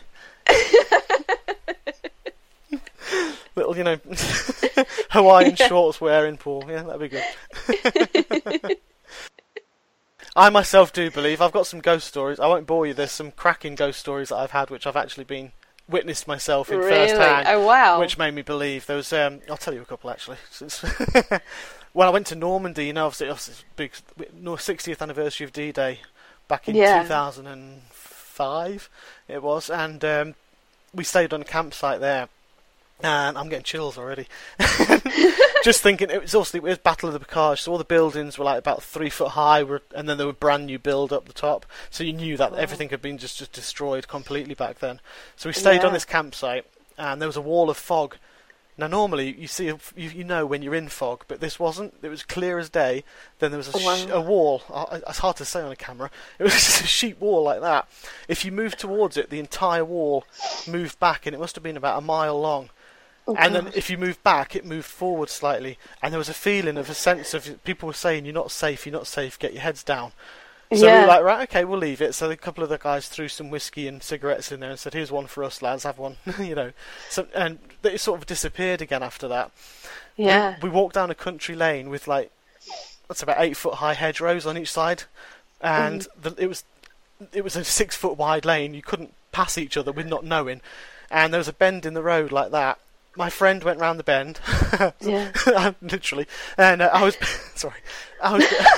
Little, you know, Hawaiian shorts wearing Paul. Yeah, that'd be good. I myself do believe. I've got some ghost stories. I won't bore you. There's some cracking ghost stories that I've had, which I've actually been witnessed myself in Really? first hand. Oh, wow. Which made me believe. There was. Um, I'll tell you a couple actually. Since when I went to Normandy, you know, obviously, obviously big sixtieth anniversary of D-Day back in Yeah. two thousand five. It was, and um, we stayed on a campsite there. And I'm getting chills already. Just thinking, it was also it was Battle of the Bocage, so all the buildings were like about three foot high, were, and then there were brand new build up the top. So you knew that Wow. everything had been just, just destroyed completely back then. So we stayed Yeah. on this campsite, and there was a wall of fog. Now normally you see, a, you, you know when you're in fog, but this wasn't. It was clear as day. Then there was a, Oh, wow. sh- a wall. Uh, It's hard to say on a camera. It was just a sheet wall like that. If you moved towards it, the entire wall moved back, and it must have been about a mile long. Oh, And then God. if you moved back, it moved forward slightly. And there was a feeling of a sense of people were saying, you're not safe, you're not safe, get your heads down. So we Yeah. were like, right, okay, we'll leave it. So a couple of the guys threw some whiskey and cigarettes in there and said, here's one for us, lads, have one. you know. So, and it sort of disappeared again after that. Yeah. We, we walked down a country lane with like, what's about eight foot high hedgerows on each side. And the, it was it was a six foot wide lane. You couldn't pass each other with not knowing. And there was a bend in the road like that. My friend went round the bend, Yeah. literally, and uh, I was sorry. I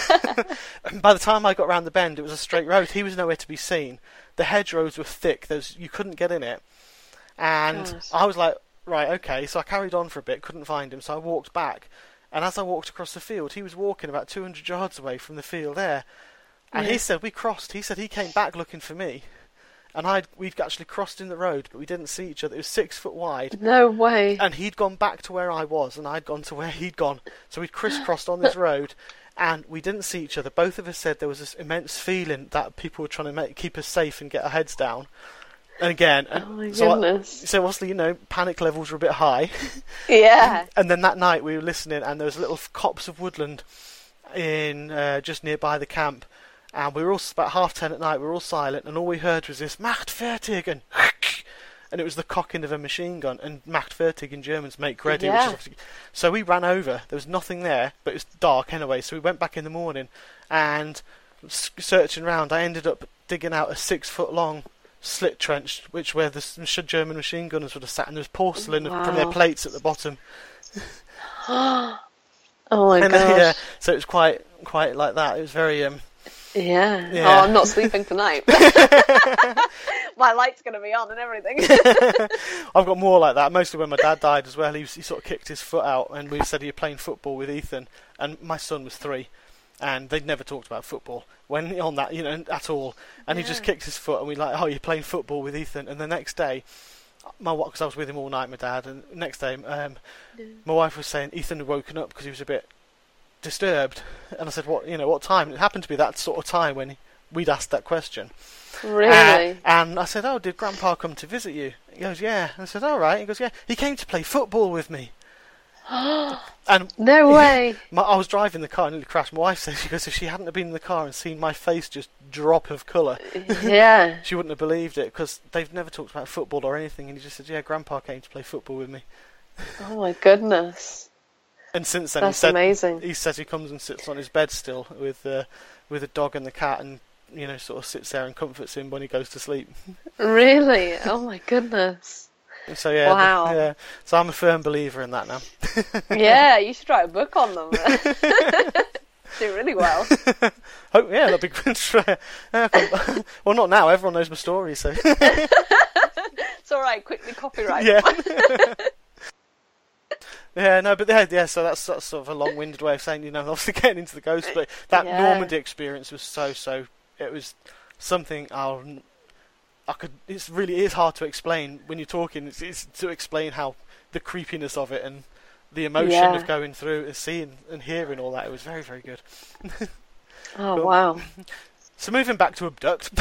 was, by the time I got round the bend, it was a straight road. He was nowhere to be seen. The hedgerows were thick; those you couldn't get in it. And Gosh. I was like, right, okay. So I carried on for a bit, couldn't find him, so I walked back. And as I walked across the field, he was walking about two hundred yards away from the field there. And Yeah. he said we crossed. He said he came back looking for me. And I'd we'd actually crossed in the road, but we didn't see each other. It was six foot wide, No way. and he'd gone back to where I was, and I'd gone to where he'd gone. So we'd crisscrossed on this road, and we didn't see each other. Both of us said there was this immense feeling that people were trying to make, keep us safe and get our heads down. And again, and Oh my so, I, goodness. so obviously, you know, panic levels were a bit high. Yeah. And then that night we were listening, and there was little copse of woodland in uh, just nearby the camp. And we were all about half ten at night. We were all silent, and all we heard was this "Macht fertig," and and it was the cocking of a machine gun. And "Macht fertig" in German's "make ready." Yeah. Which is, so we ran over. There was nothing there, but it was dark anyway. So we went back in the morning, and s- searching around, I ended up digging out a six foot long slit trench, which where the s- German machine gunners would have sat, and there was porcelain from their Wow. plates at the bottom. Oh my And, gosh. uh, yeah, so it was quite quite like that. It was very um. Yeah. Yeah. Oh, I'm not sleeping tonight. My light's going to be on and everything. I've got more like that. Mostly when my dad died as well. He, was, he sort of kicked his foot out, and we said he was playing football with Ethan, and my son was three, and they'd never talked about football when on that, you know, at all. And Yeah. he just kicked his foot, and we like, oh, you're playing football with Ethan. And the next day, my because I was with him all night, my dad, and the next day, um, Yeah. my wife was saying Ethan had woken up because he was a bit disturbed, and I said, what, you know, what time? It happened to be that sort of time when he, we'd asked that question. Really? Uh, and I said, oh, did Grandpa come to visit you? He goes, yeah. I said, all right. He goes, yeah. He came to play football with me. And No way. my, I was driving the car and nearly crashed. My wife said, she goes, if she hadn't have been in the car and seen my face just drop of colour, Yeah. she wouldn't have believed it, because they've never talked about football or anything. And he just said, yeah, Grandpa came to play football with me. Oh my goodness. And since then, That's he said, amazing. he says he comes and sits on his bed still with uh, with a dog and the cat, and you know, sort of sits there and comforts him when he goes to sleep. Really? Oh my goodness. And so yeah, Wow. the- yeah. So I'm a firm believer in that now. Yeah, you should write a book on them. Do really well. Oh yeah, that'd be good. to try. Uh, well, not now. Everyone knows my story, so It's all right. Quickly copyright. yeah. Yeah, no, but yeah, yeah. So that's, that's sort of a long-winded way of saying, you know, obviously getting into the ghost, but that Yeah. Normandy experience was so, so. It was something I'll. I could. It's really is hard to explain when you're talking. It's, it's to explain how the creepiness of it and the emotion Yeah. of going through and seeing and hearing all that. It was very, very good. Oh Cool. wow. So moving back to Abduct,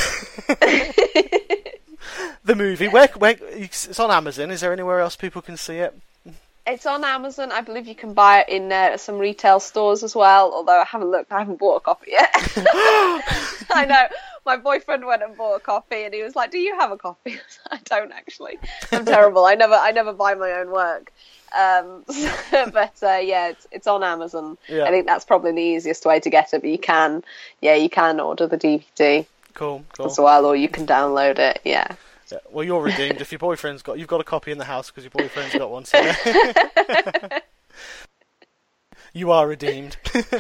the movie. Where, where it's on Amazon. Is there anywhere else people can see it? It's on Amazon. I believe you can buy it in uh, some retail stores as well. Although I haven't looked, I haven't bought a copy yet. I know. My boyfriend went and bought a copy, and he was like, "Do you have a copy?" I don't actually. I'm terrible. I never, I never buy my own work. Um, but uh, yeah, it's, it's on Amazon. Yeah. I think that's probably the easiest way to get it. But you can, yeah, you can order the D V D Cool, cool. as well, or you can download it. Yeah. Yeah, well, you're redeemed if your boyfriend's got. You've got a copy in the house because your boyfriend's got one. So you are redeemed.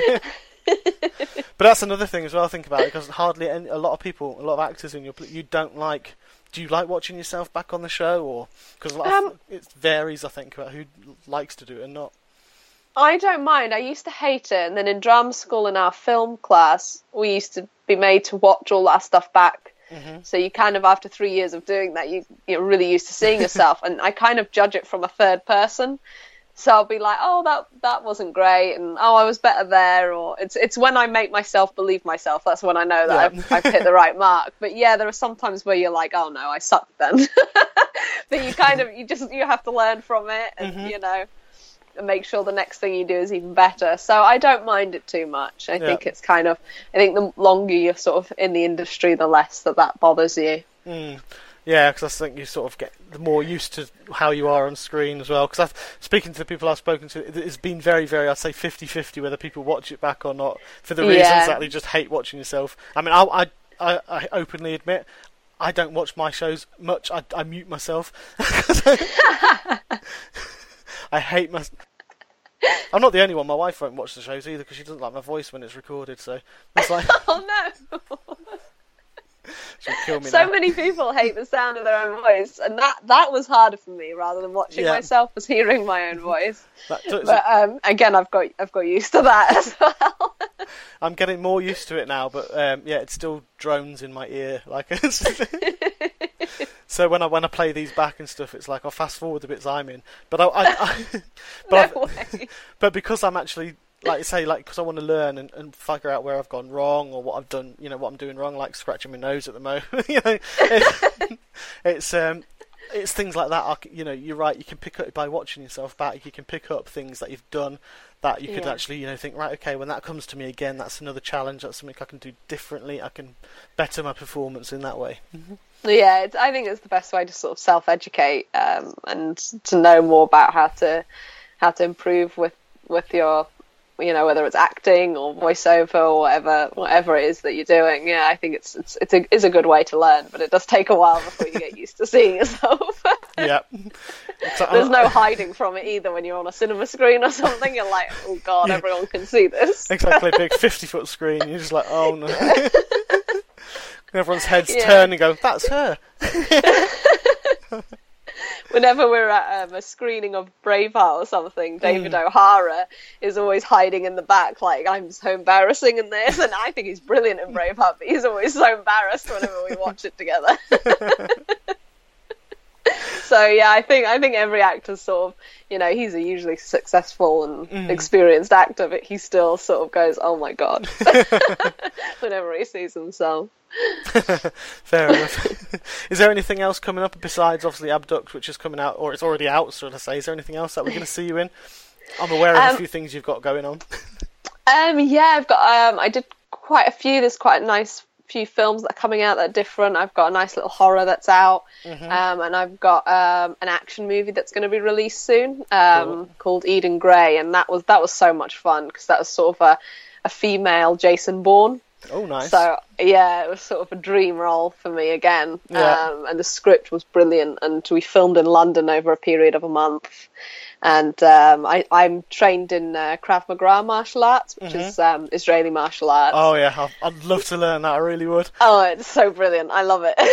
But that's another thing as well. Think about it, because hardly any, a lot of people, a lot of actors in your pl- you don't like. Do you like watching yourself back on the show, or because Um, it varies? I think about who likes to do it and not. I don't mind. I used to hate it, and then in drama school in our film class, we used to be made to watch all that stuff back. Mm-hmm. So you kind of, after three years of doing that, you, you're really used to seeing yourself. And I kind of judge it from a third person. So I'll be like, oh, that that wasn't great, and oh, I was better there. Or it's it's when I make myself believe myself. That's when I know that Yeah. I've, I've hit the right mark. But yeah, there are some times where you're like, oh no, I sucked then. But you kind of you just you have to learn from it, and Mhm. you know, and make sure the next thing you do is even better. So I don't mind it too much. I Yeah. think it's kind of I think the longer you're sort of in the industry, the less that that bothers you. Mm. Yeah, because I think you sort of get more used to how you are on screen as well. Because I've speaking to the people I've spoken to, it- it's been very, very, I'd say fifty-fifty whether people watch it back or not, for the reasons Yeah. that they just hate watching yourself. I mean, I, I, I, I openly admit I don't watch my shows much. I, I mute myself. I hate my. I'm not the only one. My wife won't watch the shows either because she doesn't like my voice when it's recorded. So it's like Oh no. she'll kill me So now. many people hate the sound of their own voice, and that that was harder for me rather than watching Yeah. myself was hearing my own voice. That does- But um, again, I've got I've got used to that as well. I'm getting more used to it now, but um, yeah, it still drones in my ear. Like, it's so when I when I play these back and stuff, it's like I'll fast forward the bits I'm in. But I, I, I but No I've- way. but because I'm actually like you say, like because I want to learn and, and figure out where I've gone wrong or what I've done, you know, what I'm doing wrong, like scratching my nose at the moment. you know, it, it's um. It's things like that. I c- You know, you're right. You can pick up by watching yourself back. You can pick up things that you've done that you could Yeah. actually, you know, think right. Okay, when that comes to me again, that's another challenge. That's something I can do differently. I can better my performance in that way. Yeah, it's, I think it's the best way to sort of self-educate um, and to know more about how to how to improve with with your, you know, whether it's acting or voiceover or whatever whatever it is that you're doing. Yeah, I think it's it's it's a is a good way to learn, but it does take a while before you get used to seeing yourself. Yeah. So, There's no hiding from it either when you're on a cinema screen or something. You're like, oh god, Yeah. everyone can see this. exactly a big fifty foot screen. You're just like, oh no. Everyone's heads Yeah. turn and go, that's her. whenever we're at um, a screening of Braveheart or something, David mm. O'Hara is always hiding in the back, like, I'm so embarrassing in this, and I think he's brilliant in Braveheart, but he's always so embarrassed whenever we watch it together. So yeah, I think I think every actor's sort of, you know, he's a usually successful and mm. experienced actor, but he still sort of goes, oh my god, whenever he sees himself. Fair enough. Is there anything else coming up besides obviously Abduct, which is coming out, or it's already out, so to say? Is there anything else that we're going to see you in? I'm aware of um, a few things you've got going on. um, yeah, I've got. Um, I did quite a few. There's quite a nice few films that are coming out that are different. I've got a nice little horror that's out, mm-hmm. um, and I've got um, an action movie that's going to be released soon um, cool. called Eden Grey, and that was that was so much fun because that was sort of a, a female Jason Bourne. Oh, nice. So, yeah, it was sort of a dream role for me again. Yeah. Um, and the script was brilliant. And we filmed in London over a period of a month. And um, I, I'm trained in uh, Krav Maga martial arts, which mm-hmm. is um, Israeli martial arts. Oh, yeah. I'd, I'd love to learn that. I really would. Oh, it's so brilliant. I love it.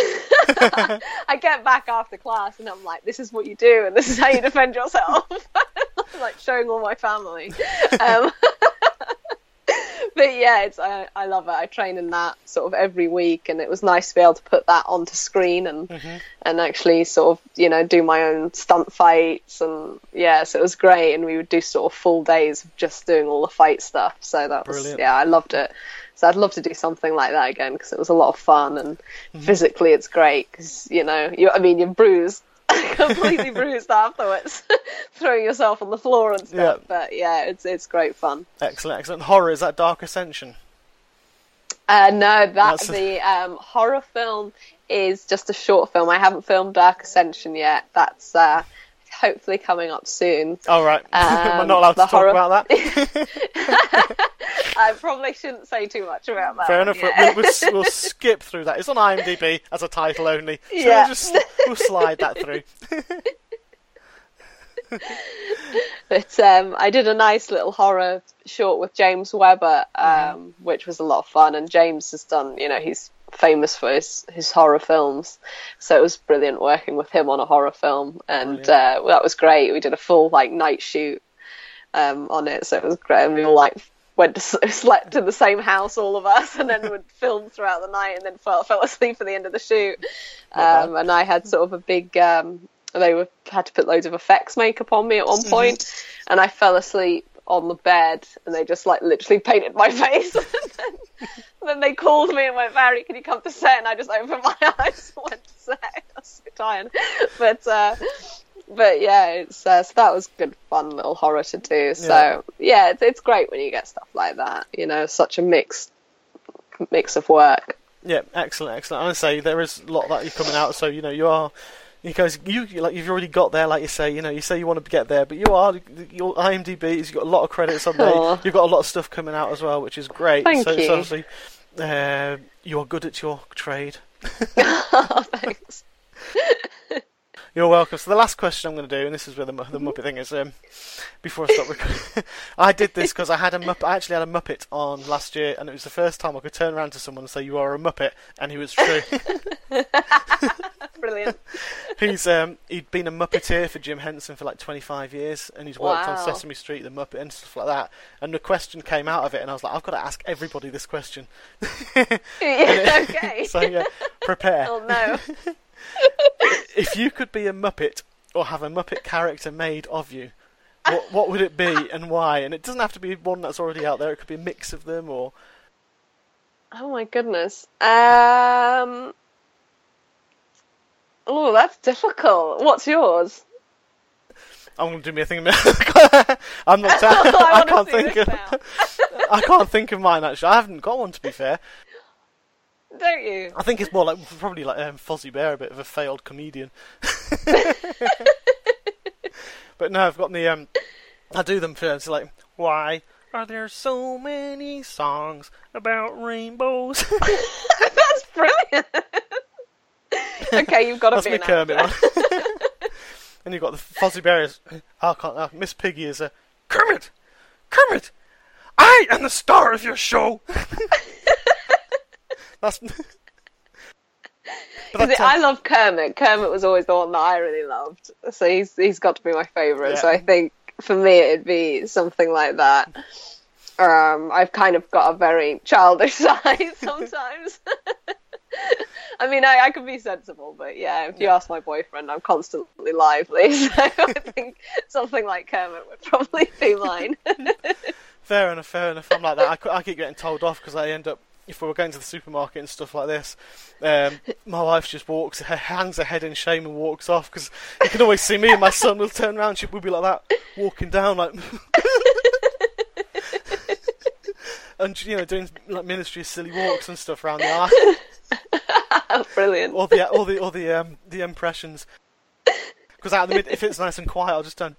I get back after class and I'm like, this is what you do and this is how you defend yourself. Like showing all my family. Um, But yeah, it's I, I love it. I train in that sort of every week, and it was nice to be able to put that onto screen and mm-hmm. and actually sort of, you know, do my own stunt fights, and yeah, so it was great. And we would do sort of full days of just doing all the fight stuff. So that was Brilliant. yeah, I loved it. So I'd love to do something like that again because it was a lot of fun, and mm-hmm. physically it's great because, you know, you I mean you're bruised. completely bruised afterwards, throwing yourself on the floor and stuff. Yeah. But yeah, it's it's great fun. Excellent, excellent. Horror, is that Dark Ascension? Uh, no, that That's the a... um, horror film is just a short film. I haven't filmed Dark Ascension yet. That's uh, hopefully coming up soon. All right. Um, Am I not allowed to talk horror... about that? I probably shouldn't say too much about that. Fair enough. We'll, we'll, we'll skip through that. It's on IMDb as a title only, so yeah. we'll just we'll slide that through. But um, I did a nice little horror short with James Webber, um, mm-hmm. which was a lot of fun. And James has done, you know, he's famous for his, his horror films, so it was brilliant working with him on a horror film, and uh, that was great. We did a full like night shoot um, on it, so it was great. And we all like went to slept in the same house, all of us, and then would film throughout the night, and then fell, fell asleep at the end of the shoot. Um, and I had sort of a big. Um, they were had to put loads of effects makeup on me at one point, mm-hmm. and I fell asleep on the bed, and they just like literally painted my face. and, then, and then they called me and went, "Barry, can you come to set?" And I just opened my eyes and went to set. I was so tired, but. Uh, But yeah, it's uh, so that was good, fun little horror to do. So yeah, yeah it's, it's great when you get stuff like that. You know, such a mix mix of work. Yeah, excellent, excellent. I say there is a lot that you're coming out. So you know, you are because you like you've already got there. Like you say, you know, you say you want to get there, but you are your IMDb. You've got a lot of credits on there. Aww. You've got a lot of stuff coming out as well, which is great. Thank so you. So obviously, uh, you're good at your trade. Oh, thanks. You're welcome. So the last question I'm going to do, and this is where the, the Muppet thing is, um, before I stop recording, I did this because I had a Muppet, I actually had a Muppet on last year, and it was the first time I could turn around to someone and say, "You are a Muppet," and he was true. Brilliant. He's um, he'd been a Muppeteer for Jim Henson for like twenty-five years, and he's worked wow. on Sesame Street, the Muppet, and stuff like that. And the question came out of it, and I was like, I've got to ask everybody this question. Yeah, it, okay. So yeah, prepare. Oh no. If you could be a Muppet or have a Muppet character made of you, what what would it be and why? And it doesn't have to be one that's already out there. It could be a mix of them, or. Oh my goodness. Um. Oh, that's difficult. What's yours? I'm going to do me a thing. I'm not. I, I, I can't think of. I can't think of mine actually. I haven't got one, to be fair. Don't you? I think it's more like probably like um, Fozzie Bear, a bit of a failed comedian. But no, I've got the um, I do them for it's like, why are there so many songs about rainbows? That's brilliant. Okay, you've got to That's be me an Kermit actor. One. And you've got the Fozzie Bear is, I can't. Uh, Miss Piggy is a Kermit, Kermit. I am the star of your show. That's But I love Kermit. Kermit was always the one that I really loved. So he's he's got to be my favourite. Yeah. So I think for me it'd be something like that. Um, I've kind of got a very childish side sometimes. I mean, I, I can be sensible, but yeah, if you Yeah. ask my boyfriend, I'm constantly lively. So I think something like Kermit would probably be mine. Fair enough, fair enough. I'm like that. I, c- I keep getting told off because I end up, if we were going to the supermarket and stuff like this, um, my wife just walks, her hangs her head in shame and walks off because you can always see me and my son will turn around, she will be like that, walking down like, and you know, doing like ministry of silly walks and stuff around the ark. Brilliant. All the all the all the um the impressions. Because out of the mid, if it's nice and quiet, I'll just turn.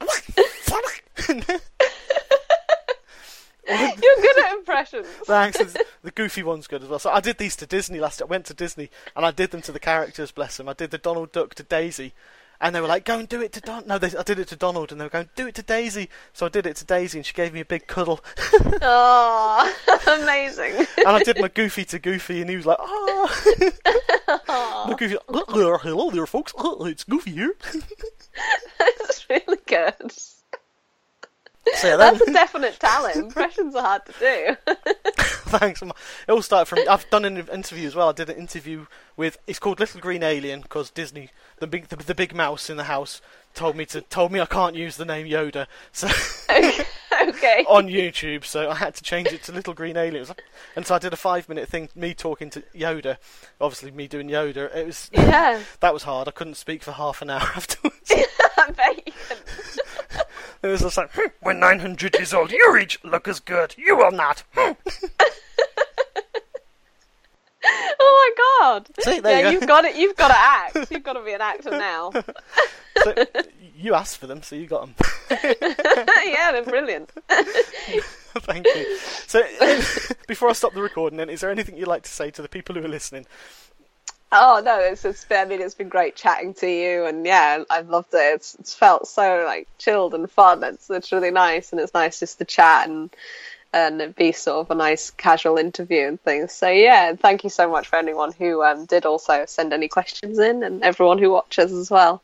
You're good at impressions. Thanks. The goofy one's good as well. So I did these to Disney last. I went to Disney and I did them to the characters. Bless them. I did the Donald Duck to Daisy, and they were like, "Go and do it to Don." No, they, I did it to Donald, and they were going, "Do it to Daisy." So I did it to Daisy, and she gave me a big cuddle. Oh, amazing. And I did my Goofy to Goofy, and he was like, "Ah." My Goofy, "Uh, hello there, folks. Uh, it's Goofy here." That's really good. So yeah, then, That's a definite talent. Impressions are hard to do. thanks. It all started from. I've done an interview as well. I did an interview with. It's called Little Green Alien because Disney, the big, the, the big mouse in the house, told me to told me I can't use the name Yoda. So Okay. on YouTube, so I had to change it to Little Green Alien. And so I did a five-minute thing, me talking to Yoda. Obviously, me doing Yoda. It was Yeah. that was hard. I couldn't speak for half an hour afterwards. I bet you can. It was just like, hmm, when nine hundred years old, your age look as good. You will not. Hmm. Oh my god. See, there Yeah, you go. you've got it. You've got to act. You've got to be an actor now. So, you asked for them, so you got them. Yeah, they're brilliant. Thank you. So, before I stop the recording, then, is there anything you'd like to say to the people who are listening? Oh no, it's it's been, I mean, it's been great chatting to you, and yeah, I've loved it. It's it's felt so like chilled and fun. It's it's really nice, and it's nice just to chat and and it be sort of a nice casual interview and things. So yeah, thank you so much for anyone who um did also send any questions in, and everyone who watches as well.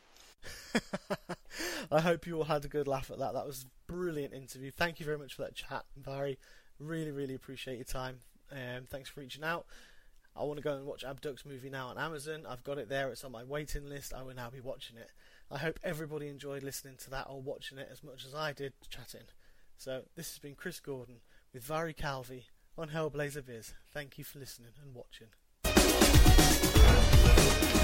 I hope you all had a good laugh at that. That was a brilliant interview. Thank you very much for that chat, Barry. Really, really appreciate your time. Um, thanks for reaching out. I want to go and watch Abduct's movie now on Amazon. I've got it there. It's on my waiting list. I will now be watching it. I hope everybody enjoyed listening to that or watching it as much as I did chatting. So this has been Chris Gordon with Vari Calvi on Hellblazer Biz. Thank you for listening and watching.